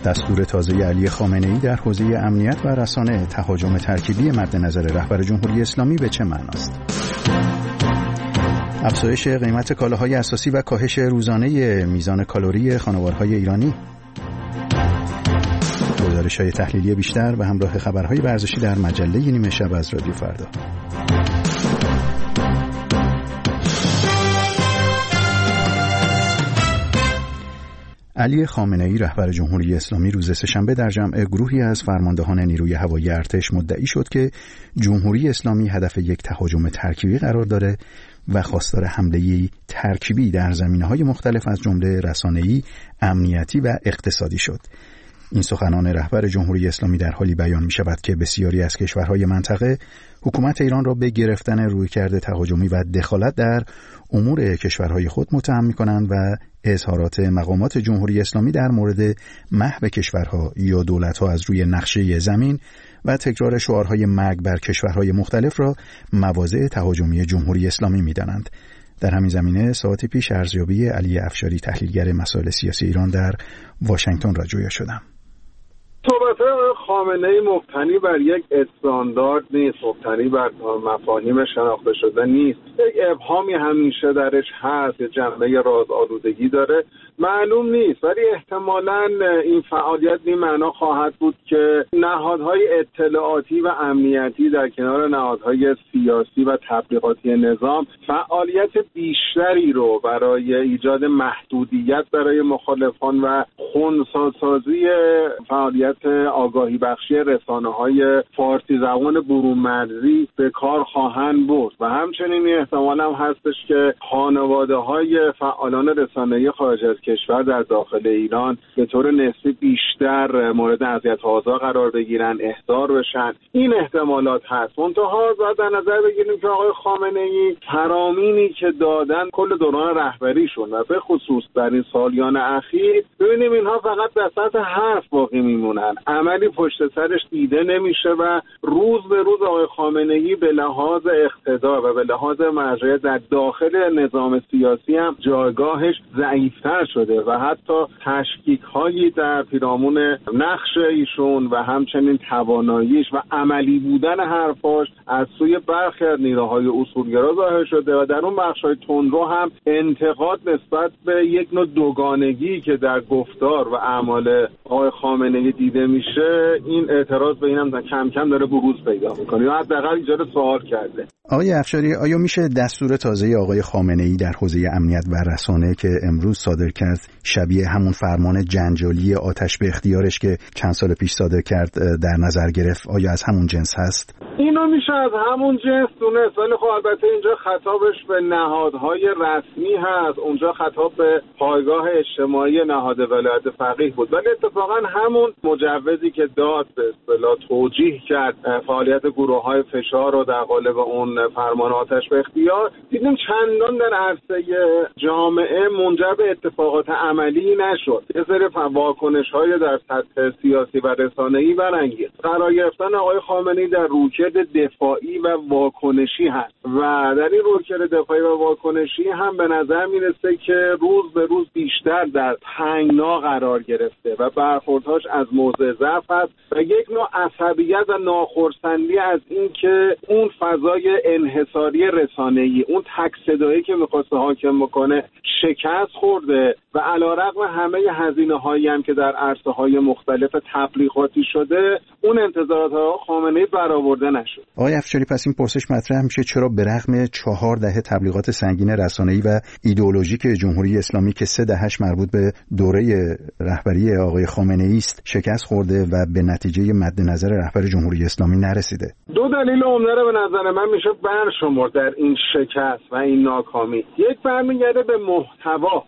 دستور تازه علی خامنه‌ای در حوزه امنیت و رسانه، تهاجم ترکیبی مد نظر رهبر جمهوری اسلامی به چه معناست؟ افزایش قیمت کالاهای اساسی و کاهش روزانه میزان کالری خانوارهای ایرانی. گزارش‌های تحلیلی بیشتر و همراه خبرهای ورزشی در مجله نیمه شب از رادیو فردا. علی خامنه‌ای رهبر جمهوری اسلامی روز سه‌شنبه در جمع گروهی از فرماندهان نیروی هوایی ارتش مدعی شد که جمهوری اسلامی هدف یک تهاجم ترکیبی قرار داره و خواستار حمله ترکیبی در زمینه‌های مختلف از جمله رسانه‌ای، امنیتی و اقتصادی شد. این سخنان رهبر جمهوری اسلامی در حالی بیان می شود که بسیاری از کشورهای منطقه حکومت ایران را به گرفتن رویکرد تهاجمی و دخالت در امور کشورهای خود متهم می کنند و اظهارات مقامات جمهوری اسلامی در مورد محو کشورها یا دولتها از روی نقشه زمین و تکرار شعارهای مرگ بر کشورهای مختلف را مواضع تهاجمی جمهوری اسلامی می دانند. در همین زمینه ساعتی پیش ارزیابی علی افشاری تحلیلگر مسائل سیاسی ایران در واشنگتن را جویا شدم. صحبت خامنه‌ای مبتنی بر یک استاندارد نیست، مبتنی بر مفاهیم شناخته شده نیست. یک ابهامی همیشه درش هست، جنبه رازآلودگی داره، معلوم نیست، ولی احتمالاً این فعالیت به معنا خواهد بود که نهادهای اطلاعاتی و امنیتی در کنار نهادهای سیاسی و تبلیغاتی نظام فعالیت بیشتری رو برای ایجاد محدودیت برای مخالفان و خنثی‌سازی فعالیت آگاهی بخشی رسانه‌های فارسی زبان برون مرزی به کار خواهند برد و همچنین احتمال هم هستش که خانواده‌های فعالان رسانه‌ای خارج از کشور در داخل ایران به طور نسبی بیشتر مورد اذیت و آزار قرار بگیرن، احضار بشن. این احتمالات هست. منتها باید در نظر بگیریم که آقای خامنه‌ای فرامینی که دادن کل دوران رهبریشون و به خصوص در این سالیان اخیر، ببینیم اینها فقط در سطح حرف باقی میمونن، عملی پشت سرش دیده نمیشه و روز به روز آقای خامنه‌ای به لحاظ اقتدار و به لحاظ مرجعیت در داخل نظام سیاسی هم جایگاهش ضعیفتر شده و حتی تشکیک‌هایی در پیرامون نقش ایشون و همچنین تواناییش و عملی بودن حرفاش از سوی برخی از نیروهای اصولگرا ظاهر شده و در اون بخش‌های تندرو هم انتقاد نسبت به یک نوع دوگانگی که در گفتار و اعمال آقای خامنه‌ای دیده میشه، این اعتراض به اینم کم کم داره بروز پیدا میکنه یا حداقل ایجاد سوال کرده. آقای افشاری، آیا میشه دستور تازه آقای خامنه‌ای در حوزه امنیت و رسانه که امروز صادر کرد شبیه همون فرمان جنجالی آتش به اختیارش که چند سال پیش صادر کرد در نظر گرفت، آیا از همون جنس هست؟ اینو میشه از همون جنس دونست، ولی خب البته اینجا خطابش به نهادهای رسمی هست، اونجا خطاب به پایگاه اجتماعی نهاد ولایت فقیه بود، ولی اتفاقا همون مجوزی که داد به اصطلاح توجیه کرد فعالیت گروه‌های فشار رو در قالب اون فرمان آتش به اختیار، دیدیم چندان در عرصه جامعه منجر به اتفاقات عملی نشد. یه سری واکنش‌های در سطح سیاسی و رسانه‌ای برانگیخت. قرار گرفتن آقای خامنه‌ای در رویکرد دفاعی و واکنشی هست و در این رویکرد دفاعی و واکنشی هم به نظر میرسه که روز به روز بیشتر در تنگنا قرار گرفته و برخوردهاش از موضع ضعف است و یک نوع عصبیت و ناخرسندی از این که اون فضای انحصاری رسانه‌ای، اون تک صدایی که می‌خواسته حاکم بکنه شکست خورده و علیرغم همه هزینه‌هایی هم که در عرصه‌های مختلف تبلیغاتی شده، اون انتظارات خامنه‌ای برآورده نشد. آقای افشاری، پس این پرسش مطرح میشه چرا به رغم 4 دهه تبلیغات سنگین رسانه‌ای و ایدئولوژیک جمهوری اسلامی که 3 دهه‌اش مربوط به دوره رهبری آقای خامنه‌ای است شکست خورده و به نتیجه مد نظر رهبر جمهوری اسلامی نرسیده؟ دو دلیل عمده رو به نظر من میشه برشمرد در این شکست و این ناکامی. یک برمیگرده به محتوا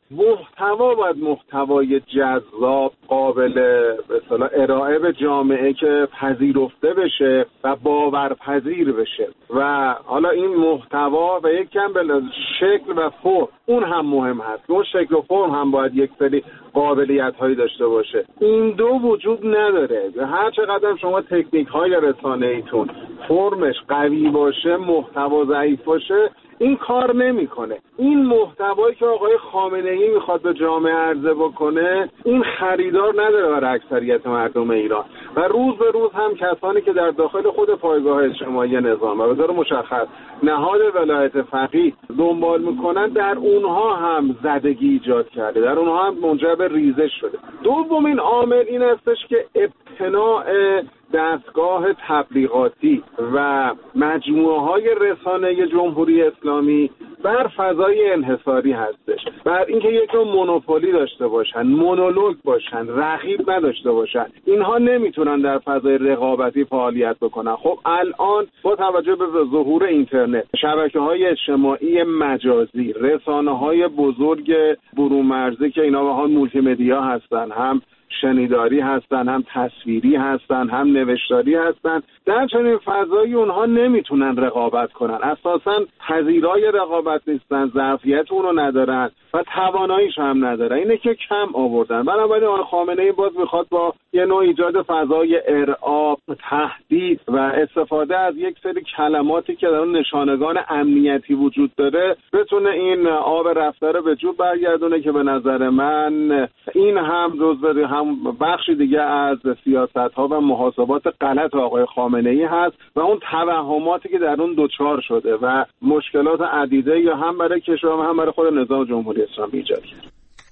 باید محتوای جذاب، قابل به اصطلاح ارائه به جامعه که پذیرفته بشه و باورپذیر بشه و حالا این محتوا و یک کم به شکل و فرم اون هم مهم هست. اون شکل و فرم هم باید یک سری قابلیت هایی داشته باشه. این دو وجود نداره. هر چقدر شما تکنیک های رسانه ایتون فرمش قوی باشه، محتوا ضعیف باشه، این کار نمیکنه. این محتوایی که آقای خامنه‌ای میخواد به جامعه عرضه بکنه این خریدار نداره برای اکثریت مردم ایران و روز به روز هم کسانی که در داخل خود پایگاه اجتماعی نظام و به طور مشخص نهاد ولایت فقیه دنبال میکنن در اونها هم زدگی ایجاد کرده، در اونها هم منجر به ریزش شده. دومین عامل این هستش که امتناع دستگاه تبلیغاتی و مجموعه‌های رسانه جمهوری اسلامی بر فضای انحصاری هستش، بر اینکه یک نوع مونوپولی داشته باشن، مونولوگ باشن، رقیب نداشته باشن. اینها نمیتونن در فضای رقابتی فعالیت بکنن. خب الان با توجه به ظهور اینترنت، شبکه‌های اجتماعی مجازی، رسانه‌های بزرگ برون‌مرزی که اینا به حال مولتی مدیا هستن، هم شنیداری هستن، هم تصویری هستن، هم نوشتاری هستن، در چنین فضایی اونها نمیتونن رقابت کنن، اساساً پذیرای رقابت نیستن، ظرفیت اونو ندارن و تواناییش هم ندارن. اینه که کم آوردن. بنابراین آقای خامنه‌ای باز میخواد با یه نوع ایجاد فضای ارعاب، تهدید و استفاده از یک سری کلماتی که در اون نشانگان امنیتی وجود داره بتونه این آب رفته رو به جوب برگردونه که به نظر من این هم جزء هم بخشی دیگه از سیاست‌ها و محاسبات غلط آقای خامنه‌ای هست و اون توهماتی که در اون دوچار شده و مشکلات عدیده یا هم برای کشور هم برای خود نظام جمهوری اسلامی ایجاد کرد.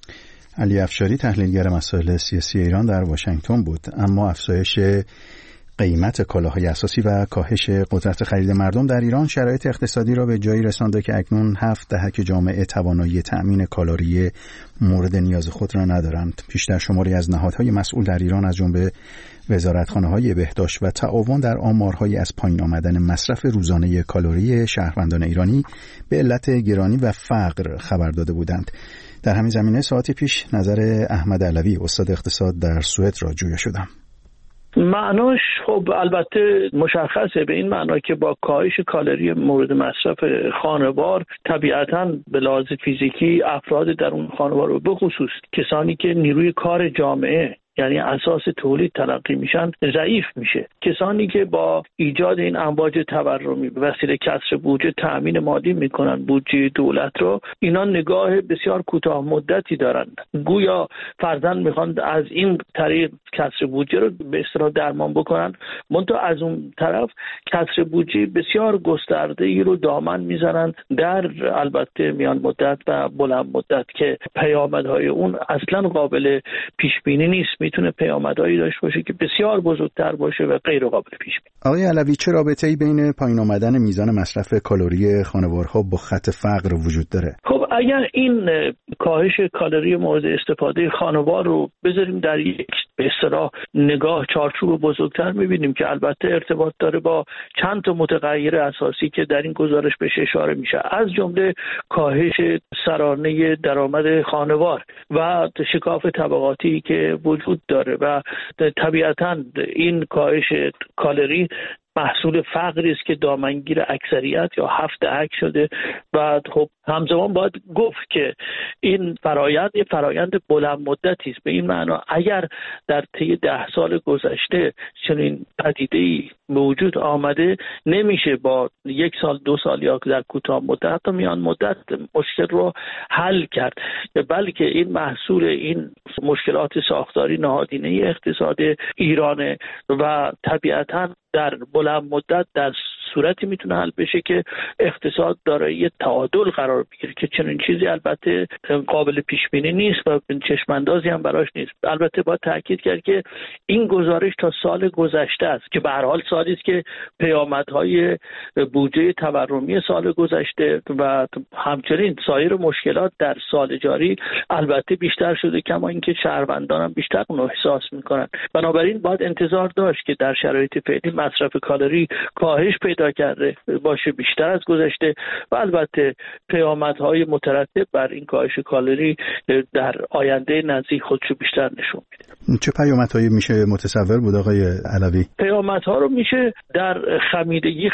علی افشاری تحلیلگر مسائل سیاسی ایران در واشنگتن بود. اما افزایش قیمت کالاهای اساسی و کاهش قدرت خرید مردم در ایران شرایط اقتصادی را به جایی رسانده که اکنون 7 دهک جامعه توانایی تأمین کالری مورد نیاز خود را ندارند. بیشتر شماری از نهادهای مسئول در ایران از جمله وزارتخانه‌های بهداشت و تعاون در آمارهایی از پایین آمدن مصرف روزانه کالری شهروندان ایرانی به علت گرانی و فقر خبر داده بودند. در همین زمینه ساعتی پیش نظر احمد علوی استاد اقتصاد در سوئد را جویا شدم. معناش خب البته مشخصه، به این معنا که با کاهش کالری مورد مصرف خانوار طبیعتاً به لحاظ فیزیکی افراد در اون خانوار و به خصوص کسانی که نیروی کار جامعه یعنی اساس تولید تلقی میشن ضعیف میشه. کسانی که با ایجاد این امواج تورمی به وسیله کسر بودجه تأمین مادی میکنن بودجه دولت رو، اینا نگاه بسیار کوتاه مدتی دارن، گویا فرضاً میخوان از این طریق کسر بودجه رو به اصطلاح درمان بکنن، منتها از اون طرف کسر بودجه بسیار گسترده‌ای رو دامن میزنن در البته میان مدت و بلند مدت که پیامدهای اون اصلا قابل پیش بینی نیست. میتونه پیامدهایی داشته باشه که بسیار بزرگتر باشه و غیر قابل پیش بینی. آقای علوی، چه رابطه‌ای بین پایین آمدن میزان مصرف کالری خانوارها با خط فقر وجود داره؟ خب اگر این کاهش کالری مورد استفاده خانوار رو بذاریم در یک به اصطلاح نگاه چارچوب بزرگتر، می‌بینیم که البته ارتباط داره با چند تا متغیر اساسی که در این گزارش بهش اشاره میشه، از جمله کاهش سرانه درآمد خانوار و شکاف طبقاتی که وجود داره و طبیعتاً این کاهش کالری محصول فقری است که دامنگیر اکثریت یا 7 دهک شده و خب همزمان باید گفت که این فرایند بلند مدتی است. به این معنا اگر در طی 10 سال گذشته چنین پدیده‌ای به وجود آمده، نمیشه با 1 سال 2 سال یا در کوتاه مدت تا میان مدت مشکل رو حل کرد، بلکه این محصول این مشکلات ساختاری نهادینه اقتصاد ایرانه و طبیعتاً در بلند مدت در صورتی میتونه حل بشه که اقتصاد دارای تعادل قرار بگیره که چنین چیزی البته قابل پیش بینی نیست و چشم اندازی هم براش نیست. البته باید تاکید کرد که این گزارش تا سال گذشته است که به هر حال سالی است که پیامدهای بودجه تورمی سال گذشته و همچنین سایر مشکلات در سال جاری البته بیشتر شده، کما اینکه شهروندان هم بیشتر اون احساس میکنن. بنابراین باید انتظار داشت که در شرایط فعلی مصرف کالری کاهش پیدا کرده باشه بیشتر از گذشته و البته پیامدهای مترتب بر این کاهش کالری در آینده نزدیک خودشو بیشتر نشون میده. چه پیامدهایی میشه متصور بود آقای علوی؟ پیامدها رو میشه در خمودگی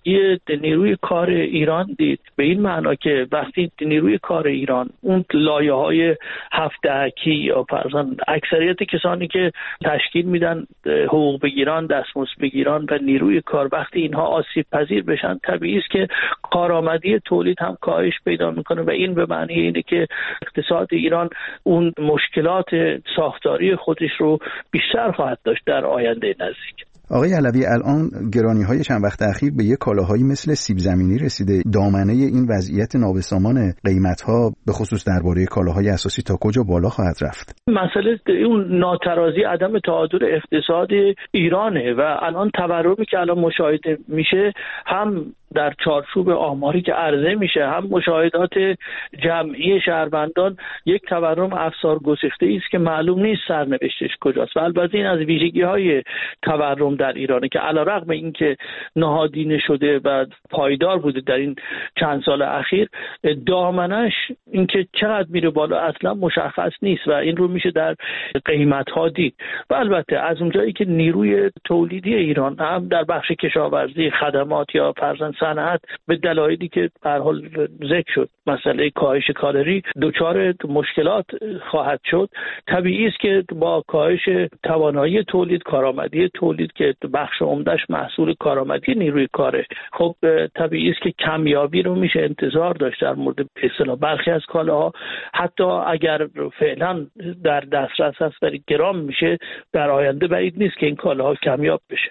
نیروی کار ایران دید، به این معنا که وقتی نیروی کار ایران اون لایه‌های 7 دهکی یا فرضاً اکثریت کسانی که تشکیل میدن حقوق بگیران، دستمزد بگیران و نیروی کار، وقتی اینها آسیب پذیر بشن، طبیعی است که کارآمدی تولید هم کاهش پیدا میکنه و این به معنی اینه که اقتصاد ایران اون مشکلات ساختاری خودش رو بیشتر خواهد داشت در آینده نزدیک. آقای علوی، الان گرانی‌های چند وقت اخیر به یک کالاهایی مثل سیب زمینی رسیده. دامنه این وضعیت نابسامان قیمت‌ها به خصوص درباره کالاهای اساسی تا کجا بالا خواهد رفت؟ مسئله اون ناترازی، عدم تعادل اقتصاد ایرانه و الان تورمی که الان مشاهده میشه هم در چارچوب آماری که عرضه میشه هم مشاهدات جمعی شهروندان یک تورم افسار گسیخته است که معلوم نیست سرنوشتش کجاست و البته این از ویژگی‌های تورم در ایرانه که علیرغم اینکه نهادینه شده و پایدار بوده در این چند سال اخیر، دامنش اینکه چقدر میره بالا اصلا مشخص نیست و این رو میشه در قیمت‌ها دید. و البته از اونجایی که نیروی تولیدی ایران هم در بخش کشاورزی، خدمات یا فرضاً صنعت به دلایلی که به هر حال ذکر شد، مسئله کاهش کالری دچار مشکلات خواهد شد، طبیعی است که با کاهش توانایی تولید، کارآمدی تولید که بخش عمدهش محصول کارآمدی نیروی کاره، خب طبیعی است که کمیابی رو میشه انتظار داشت در مورد به اصطلاح برخی از کالاها، حتی اگر فعلا در دسترس هست ولی گران میشه، در آینده بعید نیست که این کالاها کمیاب بشه.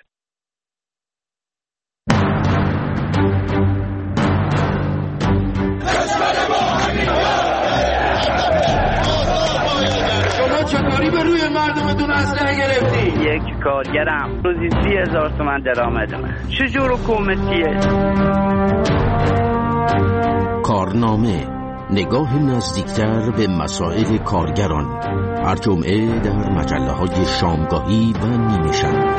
چطوری به روی مردمتون اسلحه گرفتی؟ یک کارگرم روزی 30,000 تومان درآمدمه. چجور حکومتیه؟ کارنامه، نگاه نزدیکتر به مسائل کارگران، هر جمعه در مجله‌های شامگاهی و نیمه شب.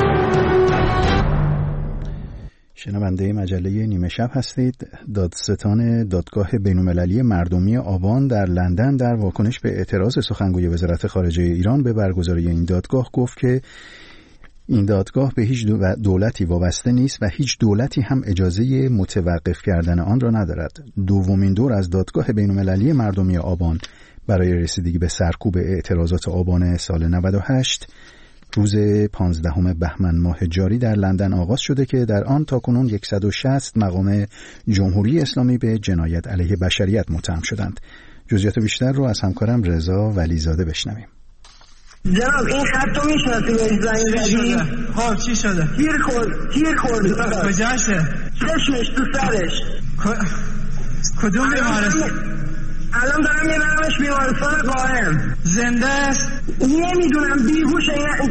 شنونده مجله نیمه شب هستید. دادستان دادگاه بین‌المللی مردمی آبان در لندن در واکنش به اعتراض سخنگوی وزارت خارجه ایران به برگزاری این دادگاه گفت که این دادگاه به هیچ دولتی وابسته نیست و هیچ دولتی هم اجازه متوقف کردن آن را ندارد. دومین دور از دادگاه بین‌المللی مردمی آبان برای رسیدگی به سرکوب اعتراضات آبان سال 98 روز 15 بهمن ماه جاری در لندن آغاز شده که در آن تاکنون 160 مقام جمهوری اسلامی به جنایت علیه بشریت متهم شدند. جزئیات بیشتر رو از همکارم رضا ولیزاده بشنویم. جناب این خط رو میشناسی؟ زنگ زدی؟ خب چی شده؟ تیر خورده. کجاشه؟ چشمش تو سرش. کدوم بیمارستان؟ الان دارم میبرمش بیمارستان قائم. زنده است؟ نمیدونم، بیهوشه،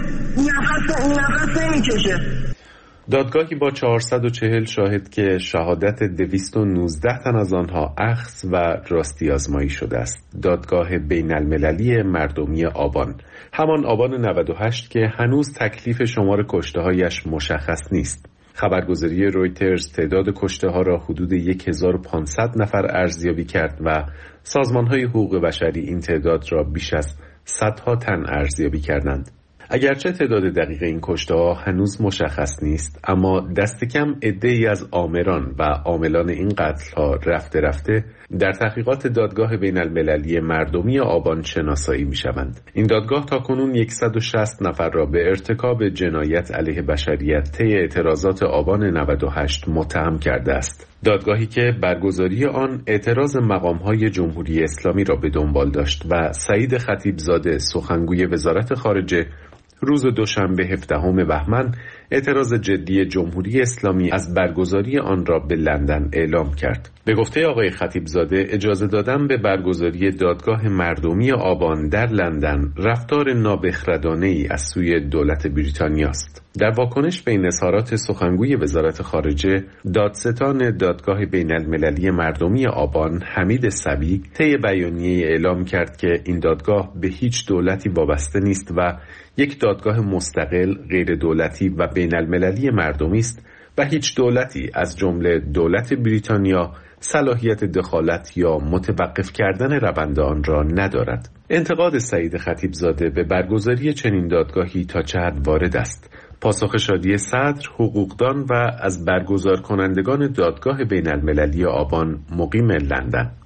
نفس نمیکشه. دادگاهی با 440 شاهد که شهادت 219 تن از آنها اخذ و راستی آزمایی شده است. دادگاه بین المللی مردمی آبان، همان آبان 98 که هنوز تکلیف شمار کشته‌هایش مشخص نیست. خبرگزاری رویترز تعداد کشته‌ها را حدود 1500 نفر ارزیابی کرد و سازمان‌های حقوق بشری این تعداد را بیش از صدها تن ارزیابی کردند. اگرچه تعداد دقیق این کشته‌ها هنوز مشخص نیست، اما دست کم عده‌ای از آمران و عاملان این قتل‌ها رفته رفته در تحقیقات دادگاه بین المللی مردمی آبان شناسایی می‌شوند. این دادگاه تاکنون 160 نفر را به ارتکاب جنایت علیه بشریت طی اعتراضات آبان 98 متهم کرده است. دادگاهی که برگزاری آن اعتراض مقام‌های جمهوری اسلامی را به دنبال داشت و سعید خطیبزاده سخنگوی وزارت خارجه روز دوشنبه 17 بهمن اعتراض جدی جمهوری اسلامی از برگزاری آن را به لندن اعلام کرد. به گفته آقای خطیبزاده، اجازه دادن به برگزاری دادگاه مردمی آبان در لندن رفتار نابخردانه‌ای از سوی دولت بریتانیا است. در واکنش به این اظهارات سخنگوی وزارت خارجه، دادستان دادگاه بین المللی مردمی آبان حمید صبی طی بیانیه اعلام کرد که این دادگاه به هیچ دولتی وابسته نیست و یک دادگاه مستقل، غیر دولتی و بین المللی مردمی است و هیچ دولتی از جمله دولت بریتانیا صلاحیت دخالت یا متوقف کردن روند آن را ندارد. انتقاد سعید خطیبزاده به برگزاری چنین دادگاهی تا چه حد وارد است؟ پاسخ شادی صدر، حقوقدان و از برگزار کنندگان دادگاه بین المللی آبان مقیم لندن: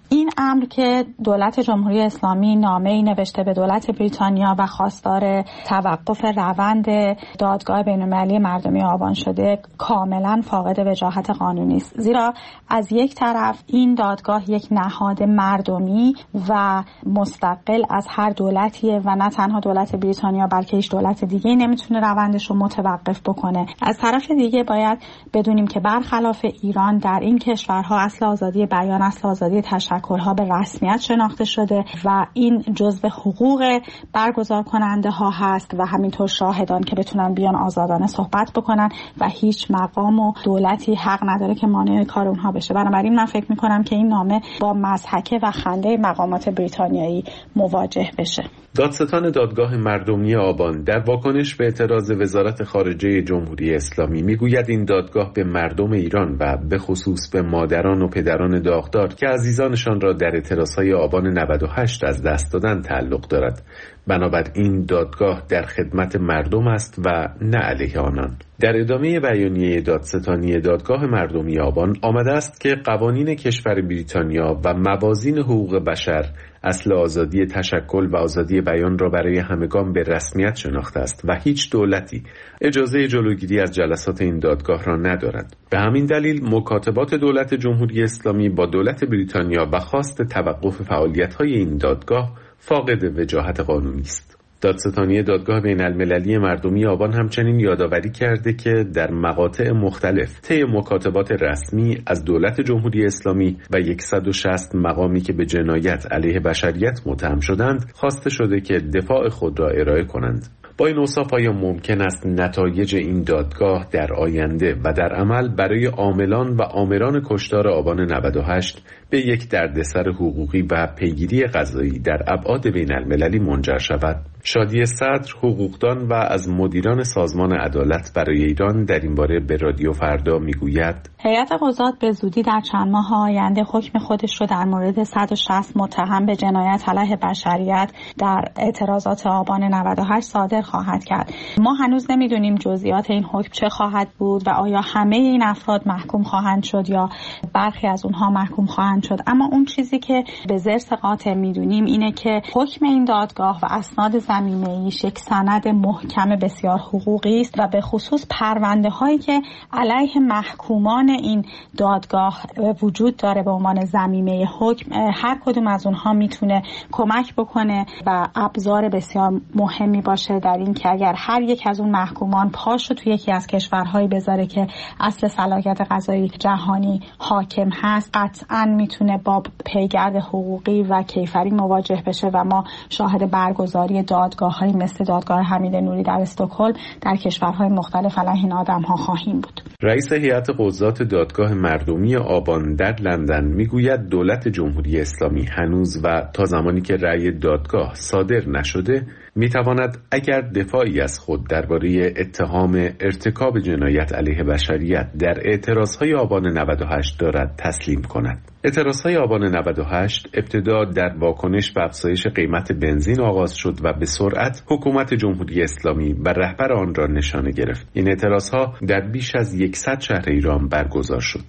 این امر که دولت جمهوری اسلامی نامه‌ای نوشته به دولت بریتانیا و خواستار توقف روند دادگاه بین‌المللی مردمی آبان شده کاملا فاقد وجاهت قانونی است، زیرا از یک طرف این دادگاه یک نهاد مردمی و مستقل از هر دولتیه و نه تنها دولت بریتانیا بلکه هیچ دولت دیگه‌ای نمیتونه روندش رو متوقف بکنه. از طرف دیگه باید بدونیم که برخلاف ایران در این کشورها اصل آزادی بیان، اصل آزادی تشکل‌ها به رسمیت شناخته شده و این جزو حقوق برگزار کننده ها هست و همینطور شاهدان که بتونن بیان آزادانه صحبت بکنن و هیچ مقام و دولتی حق نداره که مانع کار اونها بشه. بنابراین من فکر میکنم که این نامه با مضحکه و خنده مقامات بریتانیایی مواجه بشه. دادستان دادگاه مردمی آبان در واکنش به اعتراض وزارت خارجه جمهوری اسلامی میگوید این دادگاه به مردم ایران و به خصوص به مادران و پدران داغدار که عزیزانشان را در اعتراضهای آبان 98 از دست دادن تعلق دارد. بنابراین دادگاه در خدمت مردم است و نه علیه آنان. در ادامه بیانیه دادستانی دادگاه مردمی آبان آمده است که قوانین کشور بریتانیا و موازین حقوق بشر اصل آزادی تشکل و آزادی بیان را برای همگان به رسمیت شناخته است و هیچ دولتی اجازه جلوگیری از جلسات این دادگاه را ندارد. به همین دلیل مکاتبات دولت جمهوری اسلامی با دولت بریتانیا و خواست توقف فعالیت‌های این دادگاه فاقد وجاهت قانونی است. دادستانی دادگاه بین‌المللی مردمی آبان همچنین یادآوری کرده که در مقاطع مختلف طی مکاتبات رسمی از دولت جمهوری اسلامی و 160 مقامی که به جنایت علیه بشریت متهم شدند خواسته شده که دفاع خود را ارائه کنند. با این اوصاف آیا ممکن است نتایج این دادگاه در آینده و در عمل برای عاملان و آمران کشتار آبان 98 به یک دردسر حقوقی و پیگیری قضایی در ابعاد بین‌المللی منجر شود؟ شادی صدر، حقوقدان و از مدیران سازمان عدالت برای ایران در این باره به رادیو فردا میگوید هیئت قضات به زودی در چند ماه آینده حکم خودش رو در مورد 160 متهم به جنایت علیه بشریت در اعتراضات آبان 98 صادر خواهد کرد. ما هنوز نمیدونیم جزئیات این حکم چه خواهد بود و آیا همه این افراد محکوم خواهند شد یا برخی از اونها محکوم خواهند شد، اما اون چیزی که به ضرس قاطع میدونیم اینه که حکم این دادگاه و اسناد ضمیمه‌ایش یک سند محکم بسیار حقوقی است و به خصوص پرونده هایی که علیه محکومان این دادگاه وجود داره به عنوان ضمیمه حکم، هر کدوم از اونها میتونه کمک بکنه و ابزار بسیار مهمی باشه در این که اگر هر یک از اون محکومان پاشو توی یکی از کشورهایی بذاره که اصل صلاحیت قضایی جهانی حاکم هست، قطعاً میتونه با پیگرد حقوقی و کیفری مواجه بشه و ما شاهد برگزاری دادگاه‌هایی مثل دادگاه حمید نوری در استکهلم در کشورهای مختلف علیه این آدم‌ها خواهیم بود. رئیس هیئت قضات دادگاه مردمی آبان در لندن میگوید دولت جمهوری اسلامی هنوز و تا زمانی که رأی دادگاه صادر نشده میتواند اگر دفاعی از خود درباره اتهام ارتکاب جنایت علیه بشریت در اعتراضهای آبان 98 دارد تسلیم کند. اعتراضهای آبان 98 ابتدا در واکنش به افزایش قیمت بنزین آغاز شد و به سرعت حکومت جمهوری اسلامی و رهبر آن را نشانه گرفت. این اعتراضها در بیش از 100 شهر ایران برگزار شد.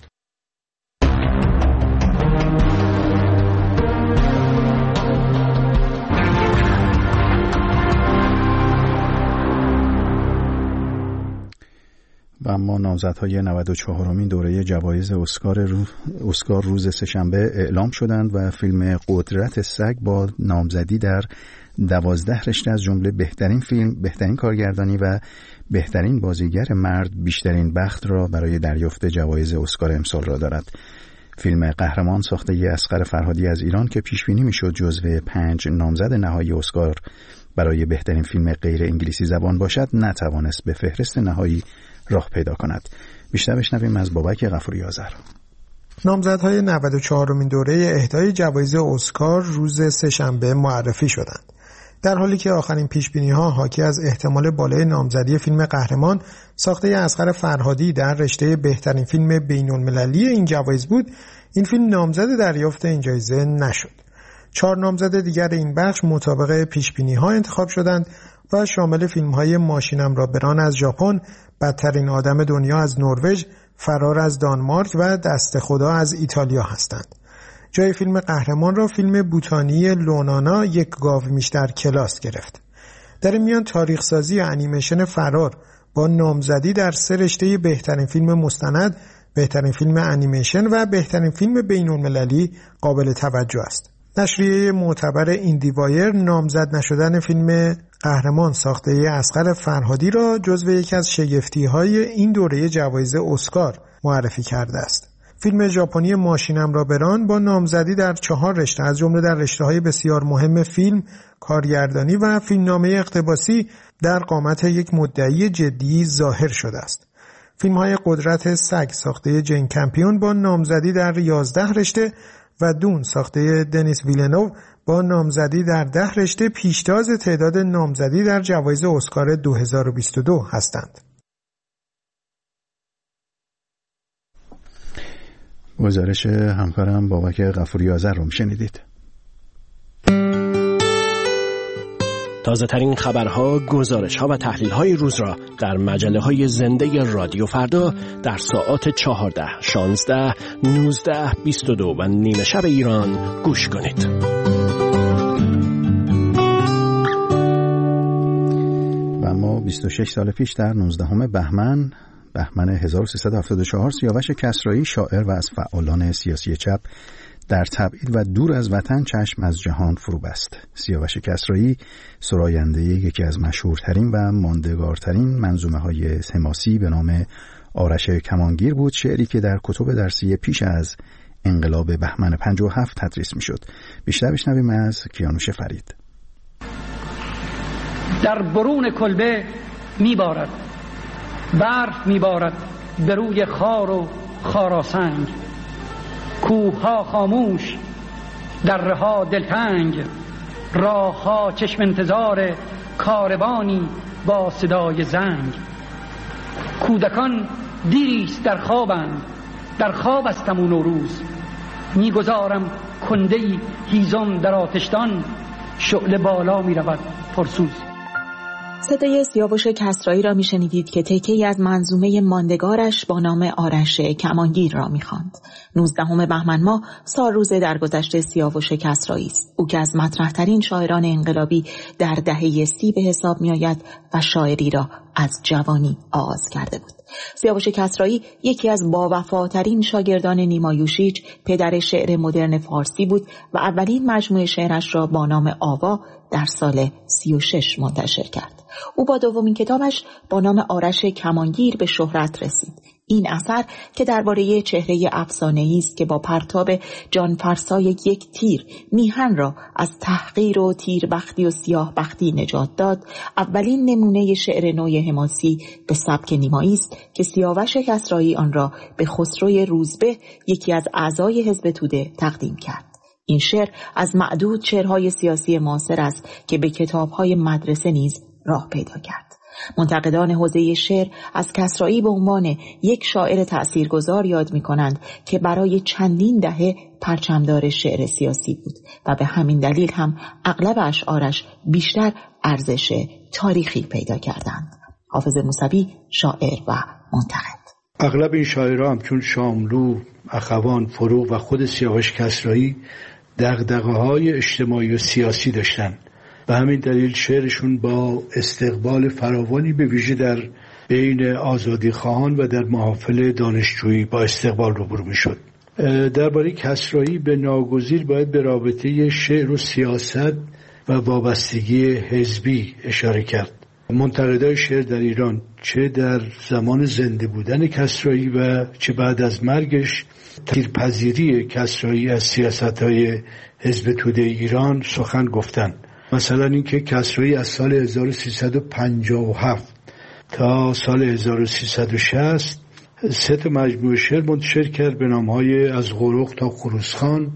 و اما نامزدهای 94مین دوره جوایز اسکار روز سه‌شنبه اعلام شدند و فیلم قدرت سگ با نامزدی در 12 رشته از جمله بهترین فیلم، بهترین کارگردانی و بهترین بازیگر مرد بیشترین بخت را برای دریافت جوایز اسکار امسال را دارد. فیلم قهرمان ساخته اصغر فرهادی از ایران که پیش بینی میشد جزو 5 نامزد نهایی اسکار برای بهترین فیلم غیر انگلیسی زبان باشد، نتوانست به فهرست نهایی راه پیدا کند. بیشتر بشنویم از بابک غفوری آذر. نامزدهای 94مین دوره اهدای جوایز اسکار روز سه‌شنبه معرفی شدند. در حالی که آخرین پیشبینی‌ها حاکی از احتمال بالای نامزدی فیلم قهرمان ساخته اصغر فرهادی در رشته بهترین فیلم بین‌المللی این جوایز بود، این فیلم نامزد دریافت این جایزه نشد. 4 نامزد دیگر این بخش مطابق پیشبینی‌ها انتخاب شدند و شامل فیلم‌های ماشینم را بران از ژاپن، بدترین آدم دنیا از نروژ، فرار از دانمارک و دست خدا از ایتالیا هستند. جای فیلم قهرمان را فیلم بوتانی لونانا یک گاو میش در کلاس گرفت. در این میان تاریخ سازی انیمیشن فرار با نامزدی در 3 رشته بهترین فیلم مستند، بهترین فیلم انیمیشن و بهترین فیلم بین‌المللی قابل توجه است. نشریه معتبر ایندی وایر نامزد نشدن فیلم قهرمان ساخته اصغر فرهادی را جزو یکی از شگفتی‌های این دوره جوایز اسکار معرفی کرده است. فیلم ژاپنی ماشینم را بران با نامزدی در 4 رشته از جمله در رشته‌های بسیار مهم فیلم، کارگردانی و فیلمنامه اقتباسی در قامت یک مدعی جدی ظاهر شده است. فیلم‌های قدرت سگ ساخته جین کمپیون با نامزدی در 11 رشته و دون ساخته دنیس ویلنو با نامزدی در 10 رشته پیشتاز تعداد نامزدی در جوایز اسکار 2022 هستند. گزارش همکارم بابک غفوری آذر رو میشنیدید. تازه ترین خبرها، گزارش‌ها و تحلیل‌های روز را در مجله‌های زنده رادیو فردا در ساعات 14, 16, 19, 22 و نیمه شب ایران گوش کنید. و اما 26 سال پیش در 19 بهمن 1374 سیاوش کسرایی، شاعر و از فعالان سیاسی چپ، در تبعید و دور از وطن چشم از جهان فرو بست. سیاوش کسرایی سراینده یکی از مشهورترین و ماندگارترین منظومه‌های حماسی به نام آرش کمانگیر بود، شعری که در کتب درسی پیش از انقلاب بهمن 57 تدریس می‌شد. بیشتر بشنویم از کیانوش فرید. در برون کلبه میبارد، برف میبارد به روی خار و خاراسنگ، کوه‌ها خاموش، دره‌ها دلتنگ، راه‌ها چشم انتظار کاروانی با صدای زنگ. کودکان دیریست در خوابند، در خواب استم و نوروز، میگذارم کنده‌ای هیزم در آتشدان، شعله بالا میرود پرسوز. صدای سیاوش کسرایی را میشنیدید که تکه‌ای از منظومه ماندگارش با نام آرش کمانگیر را میخواند. 19 بهمن ماه سالروز درگذشت سیاوش کسرایی است. او که از مطرح‌ترین شاعران انقلابی در دهه 30 به حساب میآید و شاعری را از جوانی آغاز کرده بود. سیاوش کسرایی یکی از باوفاترین شاگردان نیما یوشیج، پدر شعر مدرن فارسی بود و اولین مجموعه شعرش را با نام آوا در سال 36 منتشر کرد. او با دومین کتابش با نام آرش کمانگیر به شهرت رسید. این اثر که درباره چهره افسانه‌ای است که با پرتاب جانفرسای یک تیر میهن را از تحقیر و تیربختی و سیاهبختی نجات داد، اولین نمونه شعر نو حماسی به سبک نیمایی است که سیاوش کسرایی آن را به خسروی روزبه، یکی از اعضای حزب توده، تقدیم کرد. این شعر از معدود شعرهای سیاسی معاصر است که به کتاب‌های مدرسه نیز راه پیدا کرد. منتقدان حوزه شعر از کسرایی به عنوان یک شاعر تأثیرگذار یاد می‌کنند که برای چندین دهه پرچمدار شعر سیاسی بود و به همین دلیل هم اغلب اشعارش بیشتر ارزش تاریخی پیدا کردند. حافظ موسوی، شاعر و منتقد. اغلب این شاعران چون شاملو، اخوان، فروغ و خود سیاوش کسرایی دغدغه‌های اجتماعی و سیاسی داشتند. به همین دلیل شعرشون با استقبال فراوانی به ویژه در بین آزادیخواهان و در محافل دانشجویی با استقبال روبرو میشد. درباره کسرایی به ناگزیر باید به رابطه شعر و سیاست و وابستگی حزبی اشاره کرد. منتقدای شعر در ایران چه در زمان زنده بودن کسرایی و چه بعد از مرگش تیرپذیری کسرایی از سیاست‌های حزب توده ایران سخن گفتند. مثلا اینکه کسرایی از سال 1357 تا سال 1360 3 مجموعه شعر منتشر کرد به نام‌های از غرق تا خروسخان،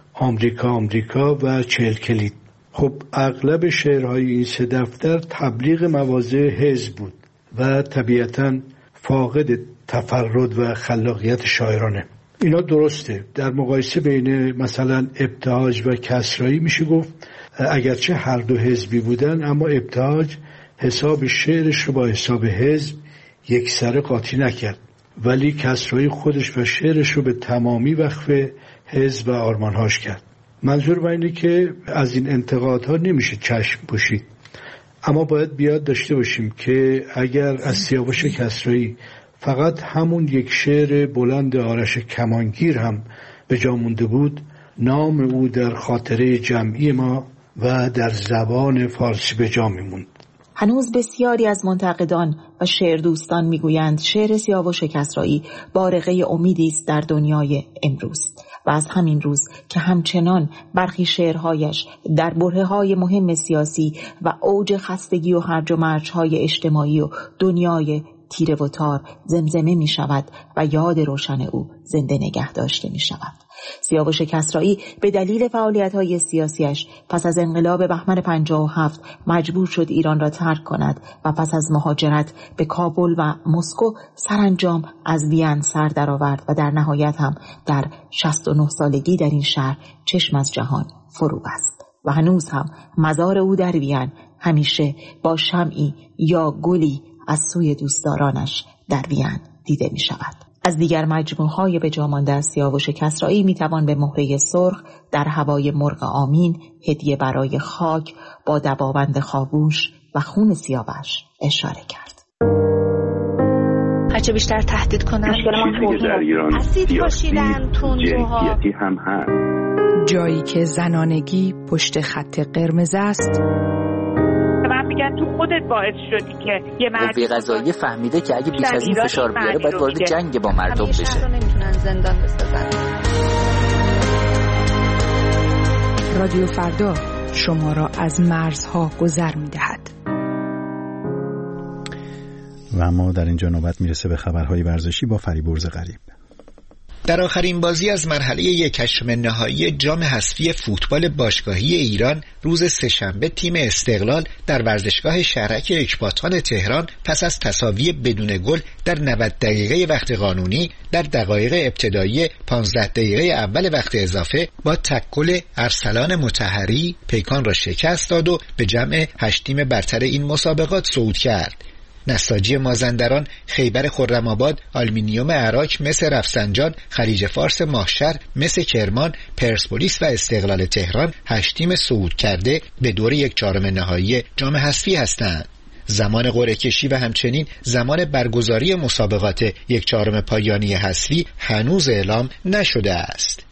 آمریکا و 40 کلید. خب اغلب شعرهای این 3 دفتر تبلیغ مواضع حزب بود و طبیعتاً فاقد تفرد و خلاقیت شاعرانه. اینا درسته. در مقایسه بین مثلا ابتهاج و کسرایی میشه گفت اگرچه هر دو حزبی بودن، اما ابتهاج حساب شعرش رو با حساب حزب یک سره قاطی نکرد، ولی کسرایی خودش و شعرش رو به تمامی وقف حزب و آرمانهاش کرد. منظور من اینه که از این انتقادها نمیشه چشم پوشید، اما باید بیاد داشته باشیم که اگر از سیاوش کسرایی فقط همون یک شعر بلند آرش کمانگیر هم به جا مونده بود، نام او در خاطره جمعی ما و در زبان فارسی به جا میموند. هنوز بسیاری از منتقدان و شعر دوستان میگویند شعر سیاوش کسرایی بارقه امیدی است در دنیای امروز و از همین روز که همچنان برخی شعرهایش در برهه‌های مهم سیاسی و اوج خستگی و هرج و مرج‌های اجتماعی و دنیای تیره و تار زمزمه می شود و یاد روشن او زنده نگه داشته می شود. سیاوش کسرایی به دلیل فعالیت‌های سیاسیش پس از انقلاب بهمن 57 مجبور شد ایران را ترک کند و پس از مهاجرت به کابل و مسکو سرانجام از وین سر درآورد و در نهایت هم در 69 سالگی در این شهر چشم از جهان فرو بست و هنوز هم مزار او در وین همیشه با شمعی یا گلی از سوی دوستدارانش در وین دیده می شود. از دیگر مجموعه‌های به جا مانده از سیاوش کسرایی می توان به مهره سرخ در هوای مرغ آمین، هدیه برای خاک، با دباوند خاموش و خون سیاوش اشاره کرد. هرچه بیشتر تهدید کنن در ایران اسید پاشیدن تندروها هم هست. جایی که زنانگی پشت خط قرمز است، میگن تو خودت باعث شدی که یه مرد قضایی فهمیده که اگه بیش از این فشار بیاره باید وارد جنگ با مردم بشه. شهر رو نمیتونن زندان بسازن. رادیو فردا شما را از مرزها گذر میدهد. و اما در اینجا نوبت میرسه به خبرهای ورزشی با فریبرز غریب. در آخرین بازی از مرحله 1/8 نهایی جام حذفی فوتبال باشگاهی ایران روز سه‌شنبه تیم استقلال در ورزشگاه شهرک اکباتان تهران پس از تساوی بدون گل در 90 دقیقه وقت قانونی در دقایق ابتدایی 15 دقیقه اول وقت اضافه با تکل ارسلان مطهری پیکان را شکست داد و به جمع 8 تیم برتر این مسابقات صعود کرد. نساجی مازندران، خیبر خرم‌آباد، آلومینیوم عراق، مس رفسنجان، خلیج فارس ماهشهر، مس کرمان، پرسپولیس و استقلال تهران 8 تیم صعود کرده به دور 1/4 نهایی جام حذفی هستند. زمان قرعه کشی و همچنین زمان برگزاری مسابقات 1/4 پایانی حذفی هنوز اعلام نشده است.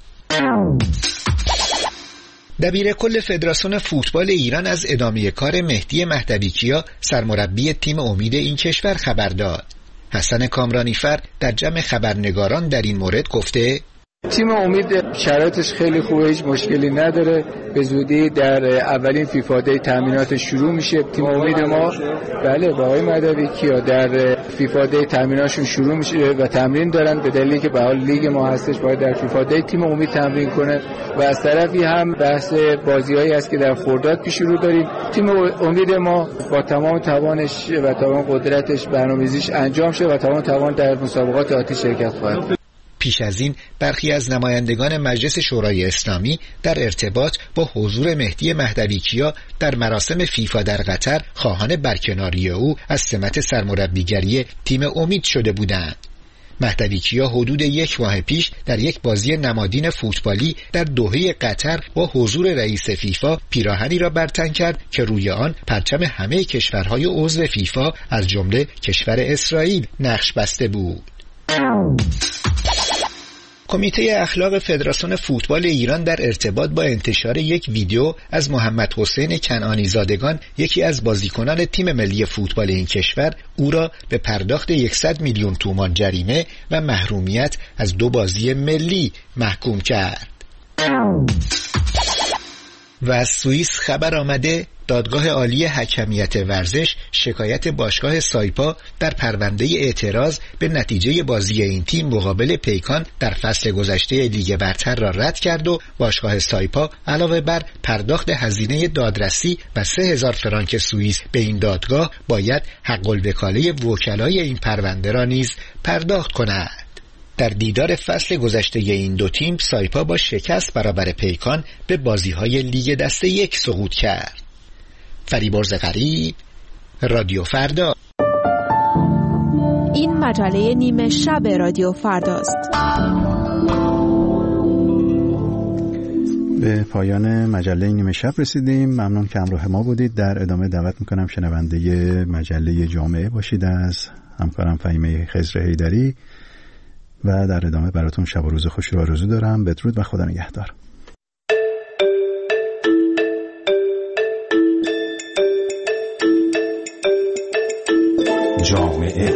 دبیر کل فدراسیون فوتبال ایران از ادامه کار مهدی مهدویکیا سرمربی تیم امید این کشور خبر داد. حسن کامرانیفر در جمع خبرنگاران در این مورد گفته تیم امید شرایطش خیلی خوبه، هیچ مشکلی نداره. به زودی در اولین فیفا دی تامینات شروع میشه. تیم امید ما بله با آقای مهدویکیا در فیفا دی تامیناشون شروع میشه و تمرین دارن. به دلیلی که به حال لیگ ما هستش باید در فیفا دی تیم امید تمرین کنه و از طرفی هم بحث بازیایی است که در خرداد پیش رو داریم. تیم امید ما با تمام توانش و تمام قدرتش برنامه‌ریزیش انجام شه و تمام توان در مسابقات آتی شرکت خواهد. پیش از این برخی از نمایندگان مجلس شورای اسلامی در ارتباط با حضور مهدی مهدویکیا در مراسم فیفا در قطر خواهان برکناری او از سمت سرمربیگری تیم امید شده بودند. مهدویکیا حدود 1 ماه پیش در یک بازی نمادین فوتبالی در دوحه قطر با حضور رئیس فیفا پیراهنی را برتن کرد که روی آن پرچم همه کشورهای عضو فیفا از جمله کشور اسرائیل نقش بسته بود. کمیته اخلاق فدراسیون فوتبال ایران در ارتباط با انتشار یک ویدیو از محمد حسین کنعانی زادگان، یکی از بازیکنان تیم ملی فوتبال این کشور، او را به پرداخت 100 میلیون تومان جریمه و محرومیت از 2 بازی ملی محکوم کرد. و از سوئیس خبر آمده دادگاه عالی حکمیت ورزش شکایت باشگاه سایپا در پرونده اعتراض به نتیجه بازی این تیم مقابل پیکان در فصل گذشته لیگ برتر را رد کرد و باشگاه سایپا علاوه بر پرداخت هزینه دادرسی و 3000 فرانک سوئیس به این دادگاه باید حق الوکاله وکلای این پرونده را نیز پرداخت کند. در دیدار فصل گذشته این دو تیم سایپا با شکست برابر پیکان به بازی‌های لیگ دسته 1 سقوط کرد. فریبرز غریب، رادیو فردا. این مجله نیمه شب رادیو فرداست. به پایان مجله نیمه شب رسیدیم. ممنون که همراه ما بودید. در ادامه دعوت میکنم شنونده مجله جامعه باشید از همکارم فهیمه خضر حیدری و در ادامه براتون شب و روز خوشی رو آرزو دارم. بدرود و خدا نگهدار. جامعه.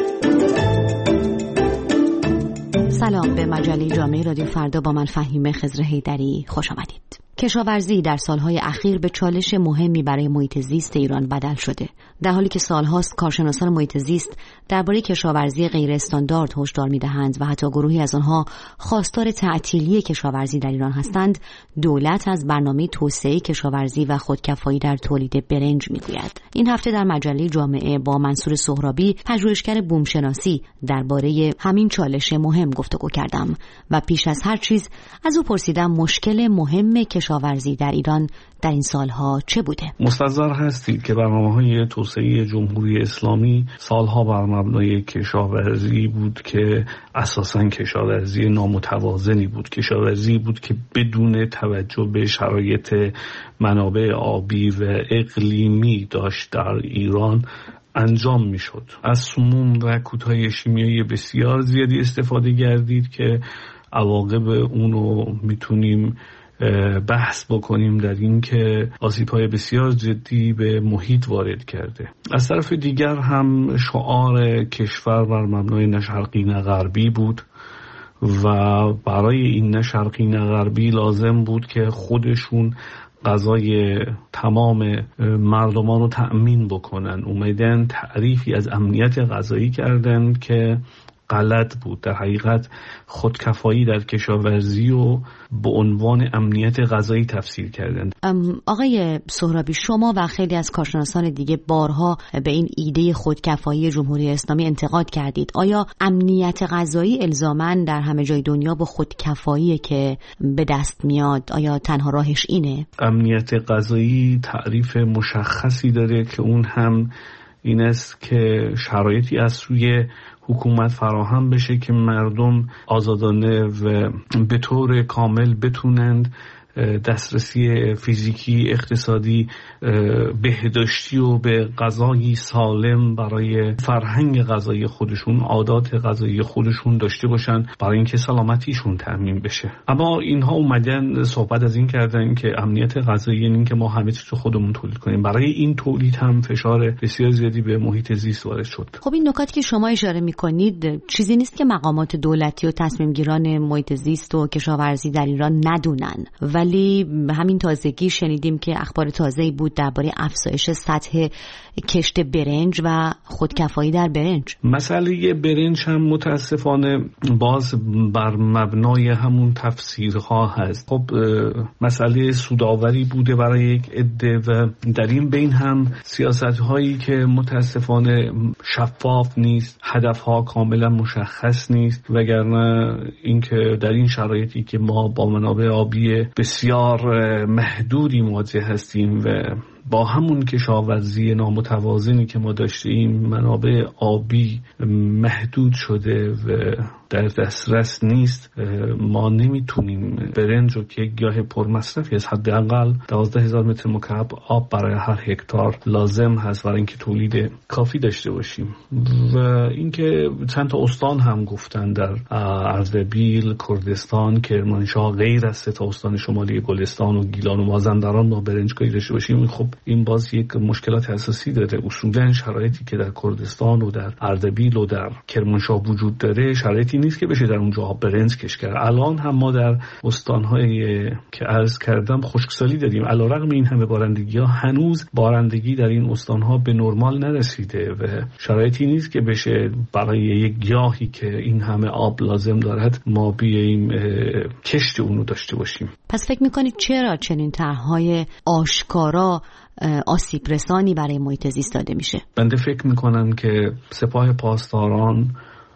سلام، به مجله جامعه رادیو فردا با من فهیمه خضر حیدری خوش آمدید. کشاورزی در سالهای اخیر به چالش مهمی برای محیط زیست ایران بدل شده. در حالی که سالهاست کارشناسان محیط زیست درباره کشاورزی غیر استاندارد هشدار می‌دهند و حتی گروهی از آنها خواستار تعطیلی کشاورزی در ایران هستند، دولت از برنامه توسعه کشاورزی و خودکفایی در تولید برنج می‌گوید. این هفته در مجله جامعه با منصور سهرابی، پژوهشگر بومشناسی، درباره همین چالش مهم گفتگو کردم و پیش از هر چیز از او پرسیدم مشکل مهم کشاورزی در ایران در این سالها چه بوده؟ مستحضر هستید که برنامه‌های توسعه جمهوری اسلامی سالها بر مبنای کشاورزی بود که اساساً کشاورزی نامتوازنی بود، کشاورزی بود که بدون توجه به شرایط منابع آبی و اقلیمی داشت در ایران انجام میشد. از سموم و کودهای شیمیایی بسیار زیادی استفاده گردید که عواقب اونو میتونیم بحث بکنیم در این که آسیب‌های بسیار جدی به محیط وارد کرده. از طرف دیگر هم شعار کشور بر مبنای نه شرقی نه غربی بود و برای این نه شرقی نه غربی لازم بود که خودشون غذای تمام مردمان رو تأمین بکنن. اومدن تعریفی از امنیت غذایی کردن که غلط بود. در حقیقت خودکفایی در کشاورزی و به عنوان امنیت غذایی تفسیر کردند. آقای سهرابی، شما و خیلی از کارشناسان دیگه بارها به این ایده خودکفایی جمهوری اسلامی انتقاد کردید. آیا امنیت غذایی الزاماً در همه جای دنیا با خودکفایی که به دست میاد؟ آیا تنها راهش اینه؟ امنیت غذایی تعریف مشخصی داره که اون هم این است که شرایطی از سوی حکومت فراهم بشه که مردم آزادانه و به طور کامل بتونند دسترسی فیزیکی، اقتصادی، بهداشتی و به غذای سالم برای فرهنگ غذایی خودشون، عادات غذایی خودشون داشته باشن برای اینکه سلامتیشون تضمین بشه. اما اینها اومدن صحبت از این کردن که امنیت غذایی یعنی که ما همه چیز رو خودمون تولید کنیم. برای این تولید هم فشار بسیار زیادی به محیط زیست وارد شد. خب این نکاتی که شما اشاره می‌کنید چیزی نیست که مقامات دولتی و تصمیم گیران محیط زیست و کشاورزی در ایران ندونن، ولی همین تازگی شنیدیم که اخبار تازه‌ای بود درباره افزایش سطح کشت برنج و خودکفایی در برنج. مسئله برنج هم متاسفانه باز بر مبنای همون تفسیرها هست. خب مسئله سودآوری بوده برای یک عده و در این بین هم سیاست‌هایی که متاسفانه شفاف نیست، هدفها کاملا مشخص نیست، وگرنه اینکه در این شرایطی که ما با منابع آبی بسیار محدودی مواجه هستیم و با همون کشاورزی نامتوازنی که ما داشتیم منابع آبی محدود شده و در دسترس نیست، ما نمیتونیم برنج رو که گیاه پرمصرفی از حداقل 12,000 متر مکعب آب برای هر هکتار لازم هست برای اینکه تولید کافی داشته باشیم. و اینکه چند تا استان هم گفتن در اردبیل، کردستان، کرمانشاه، غیر از 3 استان شمالی گلستان و گیلان و مازندران ما برنجکاری داشته باشیم. خب این باز یک مشکلات اساسی داره. اصولا شرایطی که در کردستان و در اردبیل و در کرمانشاه وجود داره شرایطی نیست که بشه در اونجا برنج کشت کرد. الان هم ما در استان‌هایی که عرض کردم خشکسالی داریم. علیرغم این همه بارندگی‌ها هنوز بارندگی در این استان‌ها به نرمال نرسیده و شرایطی نیست که بشه برای یک گیاهی که این همه آب لازم دارد ما بیاییم کشت اونو داشته باشیم. پس فکر می‌کنید چرا چنین طرح‌های آشکارا آسیب رسانی برای محیط زیست داده میشه؟ بنده فکر می‌کنم که سپاه پاسداران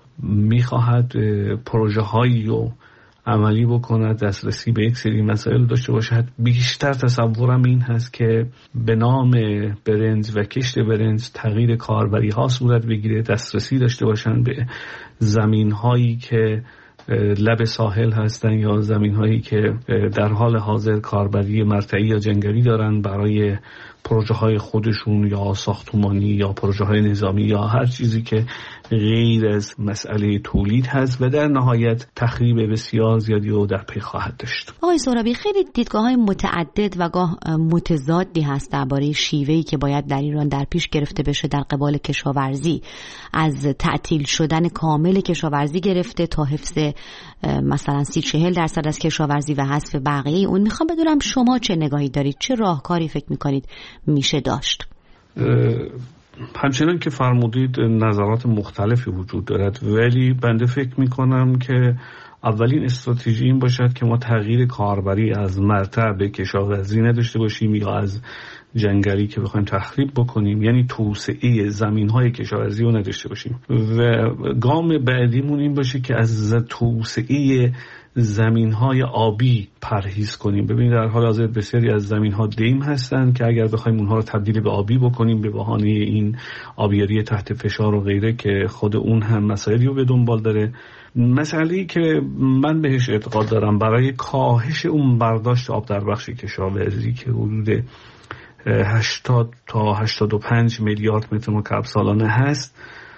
میخواهد پروژه هایی رو عملی بکند، دسترسی به یک سری مسائل داشته باشد. بیشتر تصورم این هست که به نام برنج و کشت برنج تغییر کاربری ها صورت بگیره، دسترسی داشته باشند به زمین هایی که لب ساحل هستن یا زمین هایی که در حال حاضر کاربری مرتعی یا جنگلی دارن برای پروژه های خودشون یا ساختمانی یا پروژه های نظامی یا هر چیزی که غیر از مسئله تولید هست و در نهایت تخریب بسیار زیادی رو در پی خواهد داشت. آقای سهرابی، خیلی دیدگاه های متعدد و گاه متضادی هست درباره شیوهی که باید در ایران در پیش گرفته بشه در قبال کشاورزی، از تعطیل شدن کامل کشاورزی گرفته تا حفظ مثلا 30-40% از کشاورزی و حذف بقیه اون. میخوام بدونم شما چه نگاهی دارید، چه راهکاری فکر میکنید میشه داشت؟ همچنان که فرمودید نظرات مختلفی وجود دارد، ولی بنده فکر میکنم که اولین استراتژی این باشد که ما تغییر کاربری از مرتع به کشاورزی نداشته باشیم یا از جنگلی که بخوایم تخریب بکنیم، یعنی توسعه زمین‌های کشاورزی رو نداشته باشیم و گام بعدیمون این باشه که از توسعه زمین‌های آبی پرهیز کنیم. ببینید در حال حاضر بسیاری از زمین‌ها دیم هستن که اگر بخوایم اونها رو تبدیل به آبی بکنیم به بهانه این آبیاری تحت فشار و غیره که خود اون هم مسائلی رو به دنبال داره، مسئله‌ای که من بهش اعتقاد دارم برای کاهش اون برداشت آب در بخش کشاورزی که حدود 80 تا 85 میلیارد متر مکعب سالانه هست،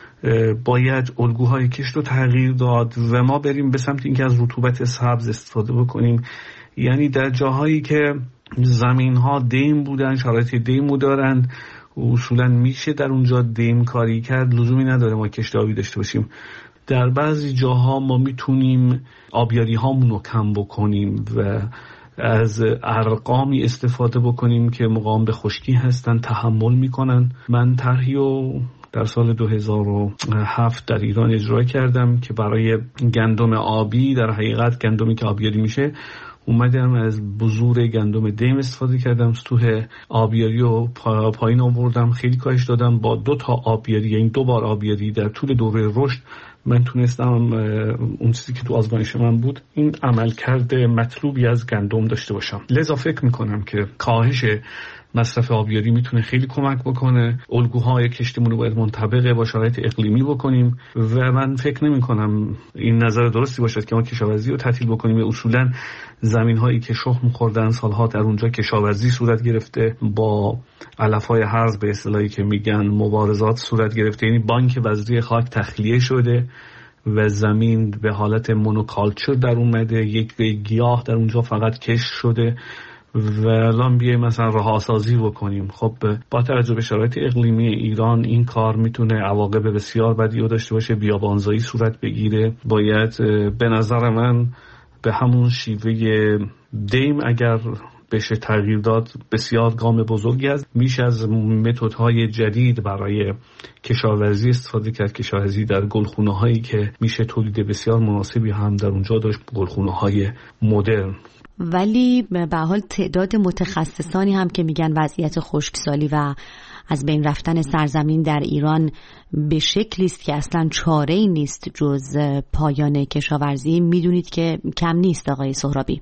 باید الگوهای کشت رو تغییر داد و ما بریم به سمت اینکه از رطوبت سبز استفاده بکنیم. یعنی در جاهایی که زمین‌ها دیم بودن، شرایط دیمو دارن، اصولا میشه در اونجا دیم کاری کرد، لزومی نداره ما کشت آبی داشته باشیم. در بعضی جاها ما میتونیم آبیاری هامون رو کم بکنیم و از ارقامی استفاده بکنیم که مقاوم به خشکی هستن، تحمل میکنن. من طرحی رو در سال 2007 در ایران اجرا کردم که برای گندم آبی، در حقیقت گندمی که آبیاری میشه، اومدم از بذور گندم دیم استفاده کردم، سطوح آبیاری رو پایین آوردم، خیلی کاهش دادم. با 2 تا آبیاری، یعنی 2 بار آبیاری در طول دوره رشد، من تونستم اون چیزی که تو آزمایش من بود این عملکرد مطلوبی از گندم داشته باشم. لذا فکر میکنم که کاهش مصرف آبیاری میتونه خیلی کمک بکنه. الگوهای کشتیمون رو باید منطبق با شرایط اقلیمی بکنیم و من فکر نمی کنم این نظر درستی باشد که ما کشاورزی رو تعطیل بکنیم. اصولا زمین هایی که شخم خوردن سالها در اونجا کشاورزی صورت گرفته، با علفهای هرز به اصطلاحی که میگن مبارزات صورت گرفته، یعنی بانک وزری خاک تخلیه شده و زمین به حالت مونوکالچر در اومده، یک گیاه در اونجا فقط کشت شده و الان بیایم مثلا رهاسازی بکنیم. خب با توجه به شرایط اقلیمی ایران این کار میتونه عواقب بسیار بدی رو داشته باشه، بیابانزایی صورت بگیره. باید به نظر من به همون شیوه دیم اگر بشه تغییر داد، بسیار گام بزرگی است. میشه از متدهای جدید برای کشاورزی استفاده کرد، کشاورزی در گلخونه هایی که میشه تولید بسیار مناسبی هم در اونجا داشت، گلخونه های مدرن. ولی به حال تعداد متخصصانی هم که میگن وضعیت خشکسالی و از بین رفتن سرزمین در ایران به شکلی است که اصلا چاره‌ای نیست جز پایان کشاورزی، میدونید که کم نیست. آقای سهرابی،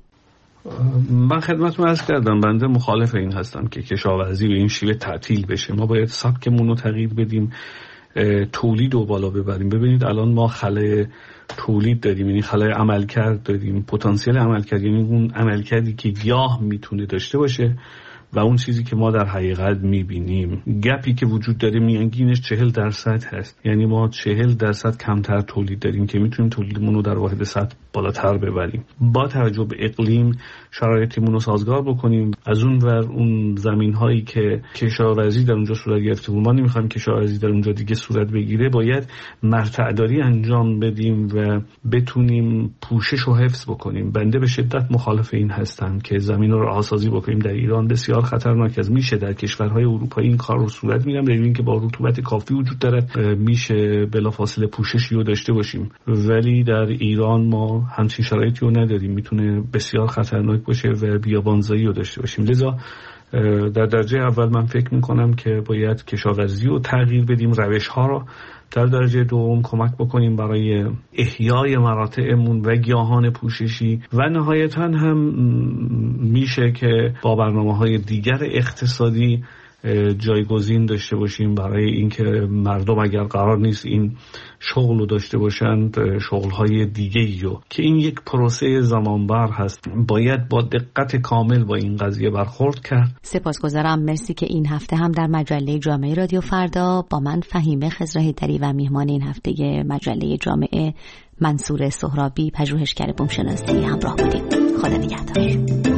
من خدمتتون عرض کردم بنده مخالف این هستم که کشاورزی به این شیوه تعطیل بشه. ما باید سبکمون رو تغییر بدیم، تولید رو بالا ببریم. ببینید الان ما خلأ تولید داریم، یعنی خلأ عملکرد داریم، پتانسیل عملکرد، یعنی اون عملکردی که گیاه میتونه داشته باشه و اون چیزی که ما در حقیقت میبینیم، گپی که وجود داره میانگینش 40% هست. یعنی ما 40% کمتر تولید داریم که میتونیم تولیدمون رو در واحد سطح بالاتر ببریم. با توجه به اقلیم شرایطمون رو سازگار بکنیم. از اون ور اون زمین هایی که کشاورزی در اونجا صورت گرفته و ما نمیخوایم کشاورزی در اونجا دیگه صورت بگیره، باید مرتعداری انجام بدیم و بتونیم پوشش و حفظ بکنیم. بنده به شدت مخالف این هستم که زمین رو رهاسازی بکنیم. در ایران بسیار خطرناک است. میشه در کشورهای اروپایی این کار رو صورت میدن، ببینیم که با رطوبت کافی وجود داره میشه بلافاصله پوششی رو داشته باشیم، ولی در ایران ما همچین شرایطی رو نداریم، میتونه بسیار خطرناک باشه و بیابانزایی رو داشته باشیم. لذا در درجه اول من فکر میکنم که باید کشاورزی رو تغییر بدیم، روش ها رو. در درجه دوم کمک بکنیم برای احیای مراتعمون و گیاهان پوششی و نهایتاً هم میشه که با برنامه‌های دیگر اقتصادی جایگزین داشته باشیم برای اینکه مردم اگر قرار نیست این شغل رو داشته باشند شغل‌های دیگه‌ای رو که این یک پروسه زمانبر هست باید با دقت کامل با این قضیه برخورد کرد. سپاسگزارم. مرسی که این هفته هم در مجله جامعه رادیو فردا با من فهیمه خضرهیدری و میهمان این هفته مجله جامعه منصور سهرابی پژوهشگر بومشناسی همراه بودیم. خدا نگهدار.